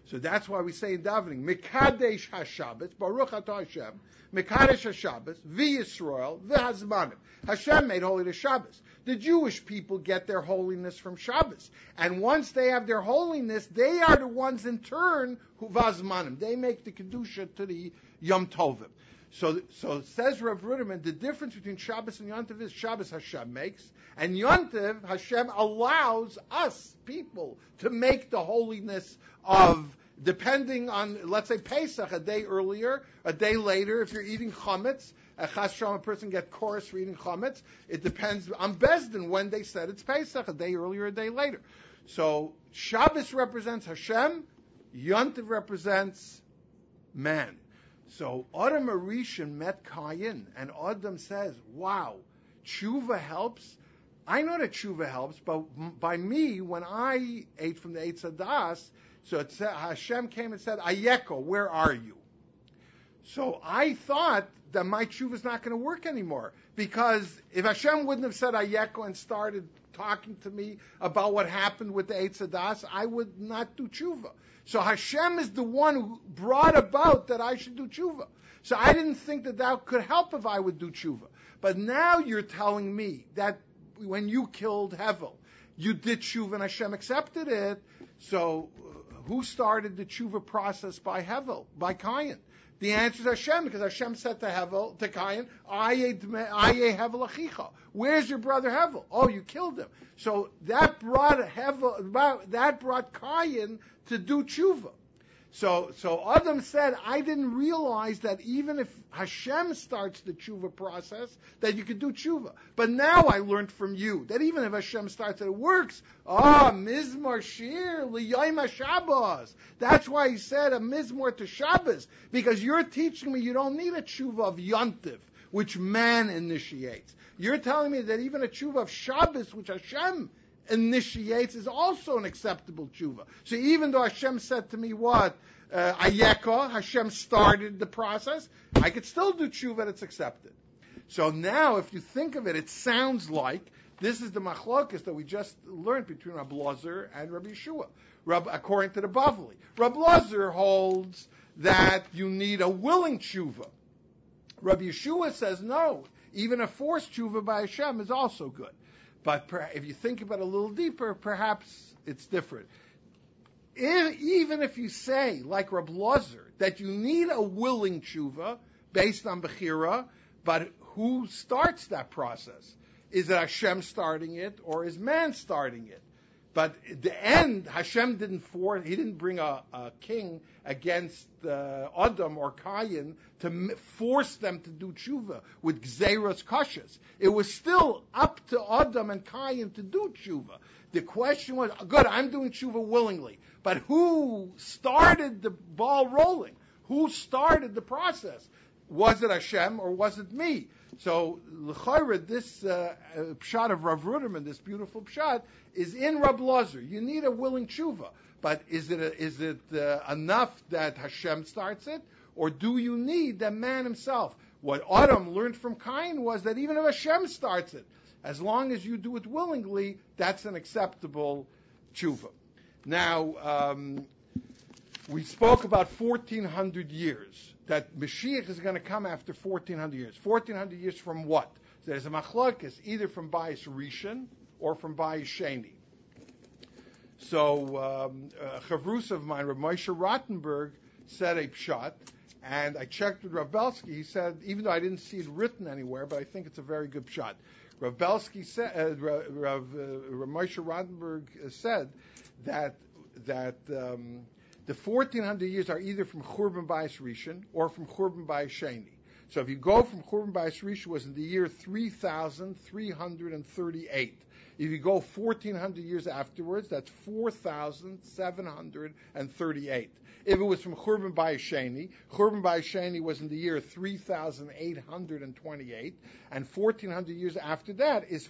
So that's why we say in davening, Mekadesh HaShabbos, Baruch Atah Hashem, Mekadesh HaShabbos, V'Yisrael, V'Hazmanim. Hashem made holy the Shabbos. The Jewish people get their holiness from Shabbos. And once they have their holiness, they are the ones in turn who V'Hazmanim. They make the Kedusha to the Yom Tovim. So says Rav Ruderman, the difference between Shabbos and Yontiv is Shabbos Hashem makes, and Yontiv Hashem allows us, people, to make the holiness of, depending on, let's say Pesach, a day earlier, a day later, if you're eating chametz, a chas v'shalom, a person get chorus for eating chametz, it depends on Bezdin when they said it's Pesach, a day earlier, a day later. So Shabbos represents Hashem, Yontiv represents man. So Adam Arishan met Kayin, and Adam says, wow, tshuva helps. I know that tshuva helps, but by me, when I ate from the Eitz Hadas, so it said, Hashem came and said, Ayeko, where are you? So I thought that my tshuva is not going to work anymore, because if Hashem wouldn't have said Ayeko and started talking to me about what happened with the Eitz Hadas, I would not do tshuva. So Hashem is the one who brought about that I should do tshuva. So I didn't think that could help if I would do tshuva. But now you're telling me that when you killed Hevel, you did tshuva and Hashem accepted it. So who started the tshuva process by Hevel, by Kayin? The answer is Hashem, because Hashem said to Hevel, to Kayin, Aye Hevel Achicha. Where's your brother Hevel? Oh, you killed him. So that brought Kayin to do tshuva. So Adam said, I didn't realize that even if Hashem starts the tshuva process, that you could do tshuva. But now I learned from you that even if Hashem starts it, it works. Mizmor Shir L'Yom HaShabbos. That's why he said a Mizmor to Shabbos, because you're teaching me you don't need a tshuva of Yontiv, which man initiates. You're telling me that even a tshuva of Shabbos, which Hashem initiates, is also an acceptable tshuva. So even though Hashem said to me what? Ayeko, Hashem started the process, I could still do tshuva that's accepted. So now, if you think of it, it sounds like this is the machlokas that we just learned between Rabbi Lazar and Rabbi Yeshua, according to the Bavli. Rabbi Lazar holds that you need a willing tshuva. Rabbi Yeshua says no, even a forced tshuva by Hashem is also good. But if you think about it a little deeper, perhaps it's different. Even if you say, like Reb Lazar, that you need a willing tshuva based on Bechira, but who starts that process? Is it Hashem starting it, or is man starting it? But at the end, Hashem he didn't bring a king against Adam or Kayin to force them to do tshuva with Gzeiros Kashas. It was still up to Adam and Kayin to do tshuva. The question was, good, I'm doing tshuva willingly, but who started the ball rolling? Who started the process? Was it Hashem or was it me? So, l'chayra, this pshat of Rav Ruderman, this beautiful pshat, is in Rab Lazar. You need a willing tshuva, but is it enough that Hashem starts it, or do you need the man himself? What Adam learned from Cain was that even if Hashem starts it, as long as you do it willingly, that's an acceptable tshuva. Now, we spoke about 1,400 years. That Mashiach is going to come after 1,400 years. 1,400 years from what? There's a machlokes, either from Bayis Rishon or from Bayis Sheni. So, Chavrus of mine, Rav Moshe Rottenberg, said a pshat, and I checked with Rav Belsky. He said, even though I didn't see it written anywhere, but I think it's a very good pshat. Rav Belsky said, Rav Moshe Rottenberg said that the 1,400 years are either from Churban Bayis Rishon or from Churban Bayis Sheni. So if you go from Churban Bayis Rishon, was in the year 3,338. If you go 1,400 years afterwards, that's 4,738. If it was from Churban Bayis Sheni was in the year 3,828, and 1,400 years after that is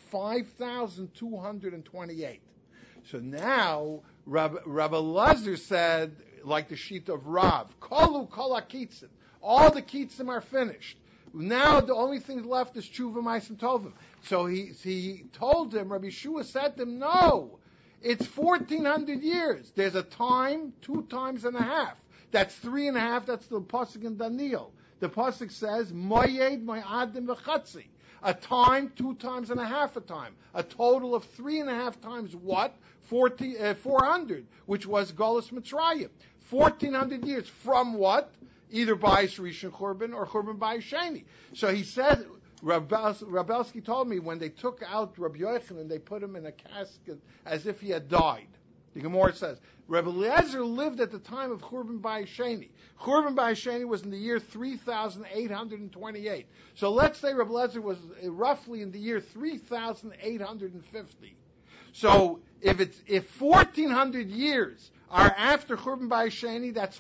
5,228. So now, Rabbi Lazar said, like the sheet of Rav, Kolu kol hakitzim. All the kitzim are finished. Now the only thing left is tshuva ma'asim tovim. So he told him, Rabbi Yeshua said to him, no, It's 1,400 years. There's a time, 2 times and a half. That's 3.5. That's the pasuk in Daniel. The pasuk says, Moyed Mo'adim v'chatzi. A time, 2 times and a half a time. A total of 3.5 times what? 400, which was Golus Mitzrayim. 1,400 years from what? Either Bayis Rishon Churban or Churban Bayis Sheni. So he said, Rabelsky told me when they took out Rabbi Yochanan, they put him in a casket as if he had died. The Gemara says, Rabbi Eliezer lived at the time of Churban Bayis Sheni. Churban Bayis Sheni was in the year 3,828. So let's say Rabbi Eliezer was roughly in the year 3,850. So if 1,400 years are after Churban Bayis Sheni, that's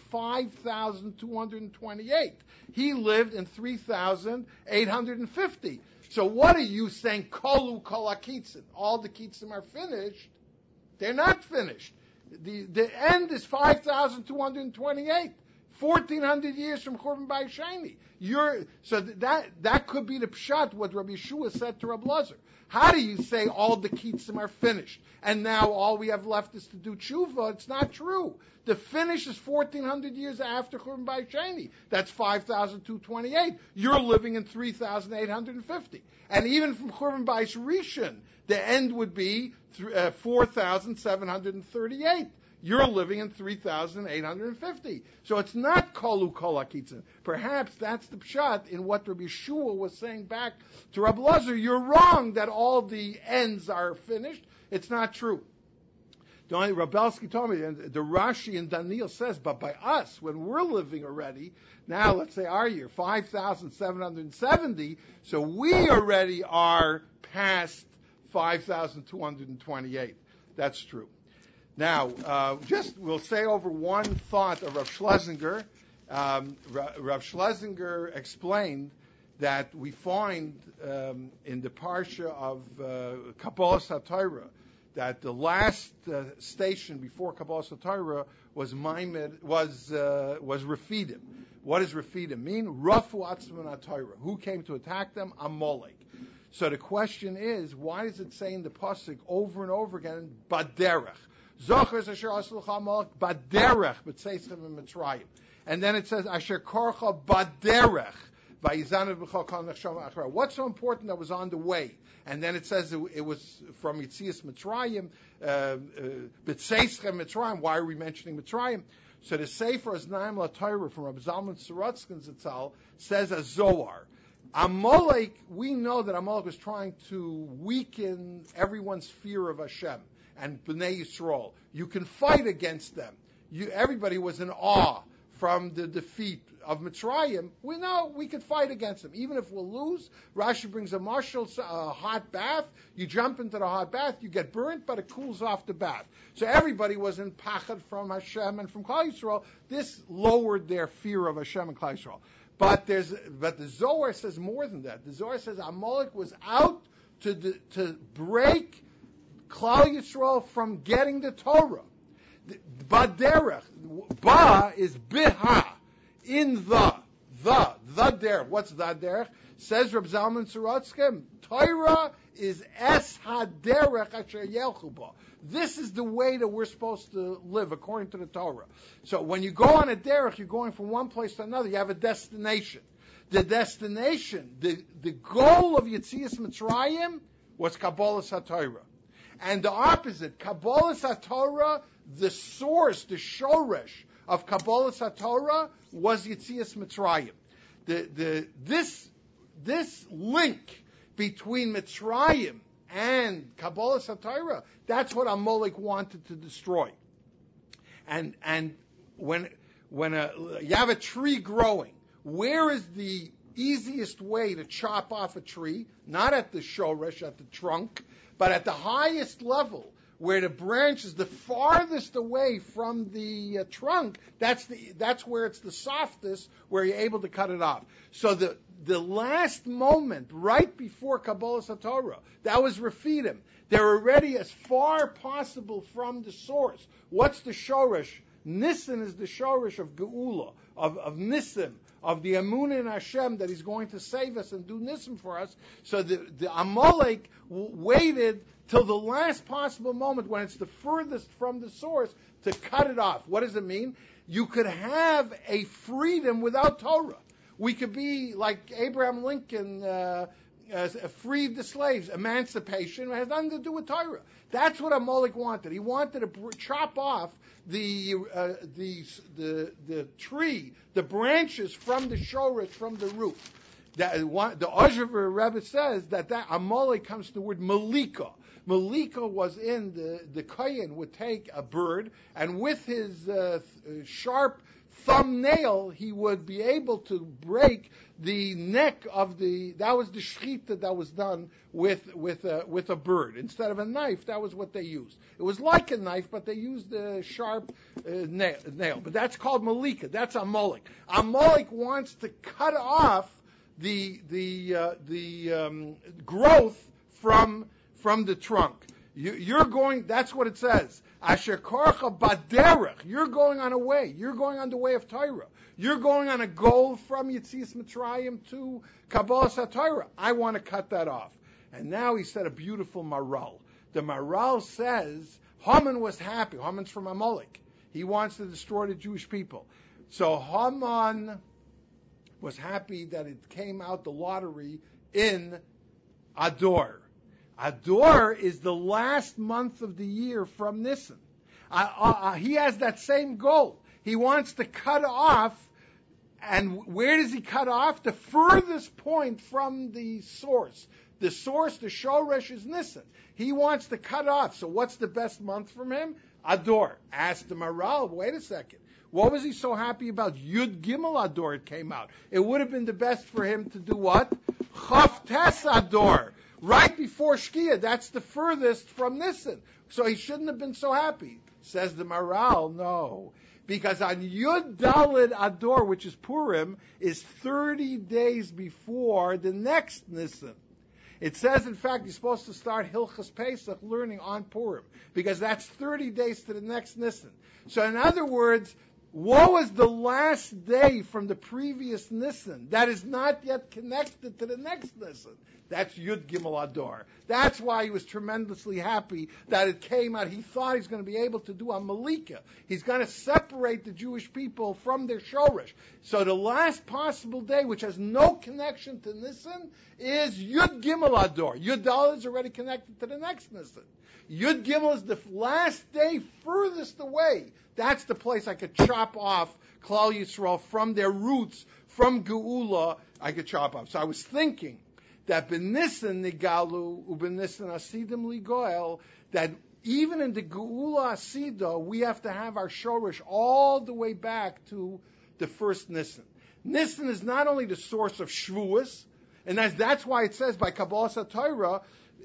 5,228. He lived in 3,850. So what are you saying? Kolu kol hakitzim. All the kitzim are finished. They're not finished. The end is 5,228. 1,400 years from Churban Bayis Sheni. So that could be the pshat, what Rabbi Yeshua said to Rabbi Lazar. How do you say all the kitzim are finished and now all we have left is to do tshuva? It's not true. The finish is 1,400 years after Churban Bayis Sheni. That's 5,228. You're living in 3,850. And even from Churban Bayis Rishon, the end would be 4,738. You're living in 3,850. So it's not kolu kol hakitzim. Perhaps that's the pshat in what Rabbi Yeshua was saying back to Rabbi Lazar. You're wrong that all the ends are finished. It's not true. The only Rabelsky told me, and the Rashi in Daniel says, but by us, when we're living already, now let's say our year, 5,770, so we already are past 5,228. That's true. Now, we'll say over one thought of Rav Schlesinger. Rav Schlesinger explained that we find in the parsha of Kabbalas HaTorah that the last station before Kabbalas HaTorah was Refidim. What does Refidim mean? Rafu Atzman HaTorah. Who came to attack them? Amalek. So the question is, why does it say in the pasuk over and over again, Baderech? Zochers asher aslucha Amalek Baderech b'tzeischem v'mitzrayim. And then it says, Asher korcha Baderech v'yizanav b'chol kol nechsham achra. What's so important that was on the way? And then it says it was from Yitzias Mitzrayim, b'tzeischem Mitzrayim. Why are we mentioning Mitzrayim? So the Sefer Aznaim LaTorah from Rabbi Zalman Sorotzkin Zatzal says a Zohar. Amalek, we know that Amalek was trying to weaken everyone's fear of Hashem and Bnei Yisrael. You can fight against them. Everybody was in awe from the defeat of Mitzrayim. We know we could fight against them. Even if we'll lose, Rashi brings a hot bath. You jump into the hot bath, you get burnt, but it cools off the bath. So everybody was in pachad from Hashem and from Klal Yisrael. This lowered their fear of Hashem and Klal Yisrael. But the Zohar says more than that. The Zohar says Amalek was out to break Klal Yisrael from getting the Torah. Baderech. Ba is biha. In the derech. What's the derech? Says Reb Zalman Sorotzkin, Torah is es haderech asher yelchu ba. This is the way that we're supposed to live according to the Torah. So when you go on a derech, you're going from one place to another. You have a destination. The destination, the goal of Yetzias Mitzrayim was Kabbalas HaTorah. And the opposite, Kabbalas HaTorah, the source, the shoresh of Kabbalas HaTorah was Yetzias Mitzrayim. This link between Mitzrayim and Kabbalas HaTorah, that's what Amalek wanted to destroy. And when you have a tree growing, where is the easiest way to chop off a tree? Not at the shoresh, at the trunk, but at the highest level, where the branch is the farthest away from the trunk. That's where it's the softest, where you're able to cut it off. So the last moment, right before Kabbalas HaTorah, that was Refidim. They're already as far possible from the source. What's the shoresh? Nisan is the shoresh of Geula, of Nisim, of the emunah in Hashem that He's going to save us and do nisim for us. So the Amalek waited till the last possible moment when it's the furthest from the source to cut it off. What does it mean? You could have a freedom without Torah. We could be like Abraham Lincoln, freed the slaves. Emancipation has nothing to do with Torah. That's what Amalek wanted. He wanted to chop off the tree, the branches from the shoresh, from the root. The Ozhever Rebbe says that Amalek comes to the word Malika. Malika was in the Kohen would take a bird, and with his sharp thumbnail, he would be able to break the neck of that was the shechita that was done with a bird. Instead of a knife, that was what they used. It was like a knife, but they used a sharp nail. But that's called Malika. That's Amalek. Amalek wants to cut off the growth from the trunk. You're going, that's what it says. Asher korcha baderech. You're going on a way. You're going on the way of Torah. You're going on a goal from Yetzias Mitzrayim to Kabbalas HaTorah. I want to cut that off. And now he said a beautiful maral. The maral says, Haman was happy. Haman's from Amalek. He wants to destroy the Jewish people. So Haman was happy that it came out the lottery in Ador. Ador is the last month of the year from Nisan. He has that same goal. He wants to cut off, and where does he cut off? The furthest point from the source. The source, the shoresh, is Nisan. He wants to cut off. So what's the best month from him? Ador. Asked the Maral, wait a second. What was he so happy about? Yud Gimel Ador it came out. It would have been the best for him to do what? Chav Tes Ador. Right before Shkia, that's the furthest from Nisan. So he shouldn't have been so happy. Says the Maral, no. Because on Yud Daled Ador, which is Purim, is 30 days before the next Nisan. It says, in fact, you're supposed to start Hilchas Pesach learning on Purim, because that's 30 days to the next Nisan. So in other words, what was the last day from the previous Nisan that is not yet connected to the next Nisan? That's Yud Gimel Ador. That's why he was tremendously happy that it came out. He thought he's going to be able to do a Malika. He's going to separate the Jewish people from their shoresh. So the last possible day, which has no connection to Nisan, is Yud Gimel Ador. Yud Daled is already connected to the next Nisan. Yud Gimel is the last day furthest away. That's the place I could chop off Klal Yisrael from their roots, from Geula, I could chop off. So I was thinking that b'nissen nigalu u'b'nissen asidim ligoel, that even in the Geula Asida, we have to have our shorish all the way back to the first Nisan. Nisan is not only the source of Shavuos, and that's why it says by Kabbalas HaTorah,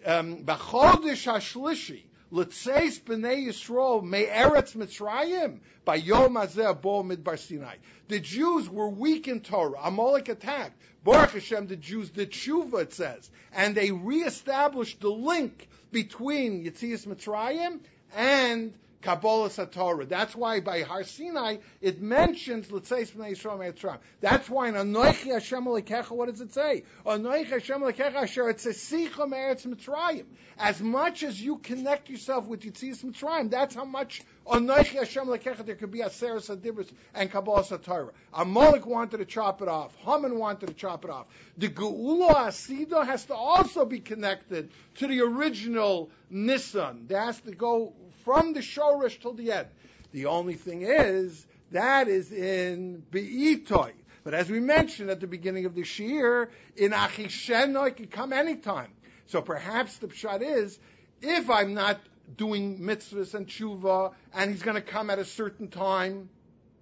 b'chodesh hashlishi, l'tzeis b'nei Yisrael me'eretz Mitzrayim, by Yom Hazeh bo midbar Sinai. The Jews were weak in Torah. Amalek attacked. Baruch Hashem, the Jews did tshuva, it says. And they reestablished the link between Yetzias Mitzrayim and Kabbalas HaTorah. That's why by Har Sinai it mentions L'tzeis B'nei Yisrael Mitzrayim. That's why in Anoichi Hashem Elokecha, what does it say? Anoichi Hashem Elokecha Asher Etzesicha Me'eretz Mitzrayim. As much as you connect yourself with Yetzias Mitzrayim, that's how much Anoichi Hashem Elokecha there could be Aseres HaDibros and Kabbalas HaTorah. Amalek wanted to chop it off. Haman wanted to chop it off. The Geula Asida has to also be connected to the original Nisan. There has to go from the shoresh till the end. The only thing is, that is in Be'itoi. But as we mentioned at the beginning of the Shir, in Achisheno it can come anytime. So perhaps the pshat is, if I'm not doing mitzvahs and tshuva, and he's going to come at a certain time,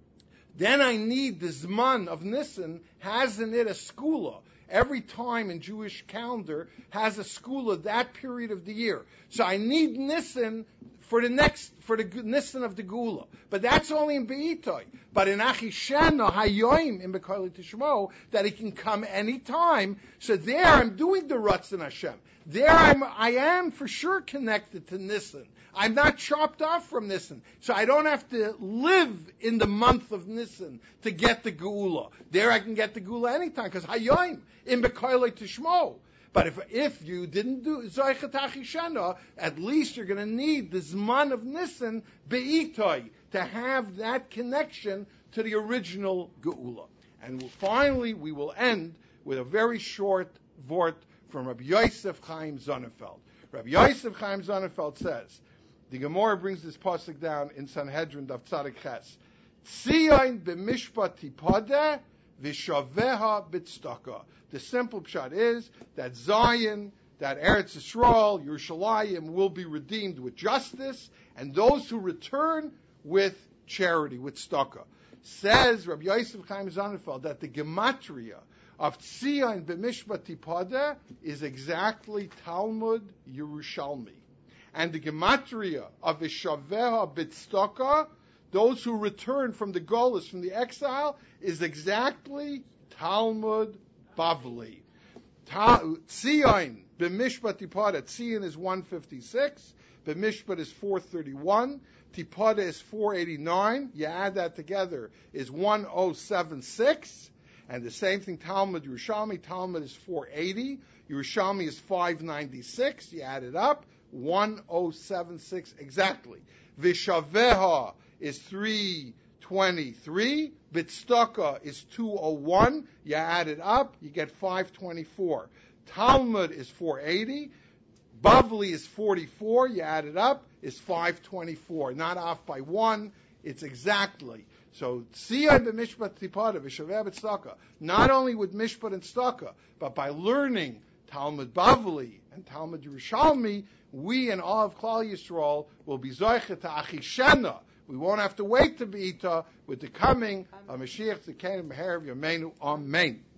then I need the Zman of Nisan, has in it a skula. Every time in Jewish calendar has a skula that period of the year. So I need Nisan for the Nisan of the Gula. But that's only in Be'itoy. But in Achishena, Hayoim, in Bekoili Tishmo, that he can come anytime. So there I'm doing the Ratzon Hashem. There I am for sure connected to Nisan. I'm not chopped off from Nisan. So I don't have to live in the month of Nisan to get the Geula. There I can get the Geula anytime, because Hayoim, in Bekoili Tishmo. But if you didn't do Zoichet Achishena, at least you're going to need the Zman of Nisan Be'itoy to have that connection to the original Geula. And finally, we will end with a very short vort from Rabbi Yosef Chaim Sonnenfeld. Rabbi Yosef Chaim Sonnenfeld says, the Gemara brings this pasuk down in Sanhedrin Daf Tzadik Ches. Tzion b'mishpat tipadeh v'shaveha b'tzedakah. The simple pshat is that Zion, that Eretz Yisrael, Yerushalayim will be redeemed with justice, and those who return with charity, with tzedakah. Says Rabbi Yosef Chaim Sonnenfeld that the gematria of Tzion b'mishpat tipadeh is exactly Talmud Yerushalmi. And the gematria of Vishaveha b'tzedakah, those who return from the Golus, from the exile, is exactly Talmud Bavli. Tzion b'mishpat tipada. Tzion is 156. B'mishpat is 431. Tipada is 489. You add that together is 1076. And the same thing, Talmud Yerushalmi. Talmud is 480. Yerushalmi is 596. You add it up, 1076 exactly. Vishaveha is 323. B'tzedakah is 201. You add it up, you get 524. Talmud is 480. Bavli is 44. You add it up, is 524. Not off by one. It's exactly. So, Tzion b'mishpat tipada v'shaveh b'tzedakah. Not only with mishpat and tzedakah, but by learning Talmud Bavli and Talmud Yerushalmi, we and all of Klal Yisrael will be zoichet to Achishena. We won't have to wait to be Ita with the coming of Mashiach Tzidkeinu B'Harav Yameinu. Amen.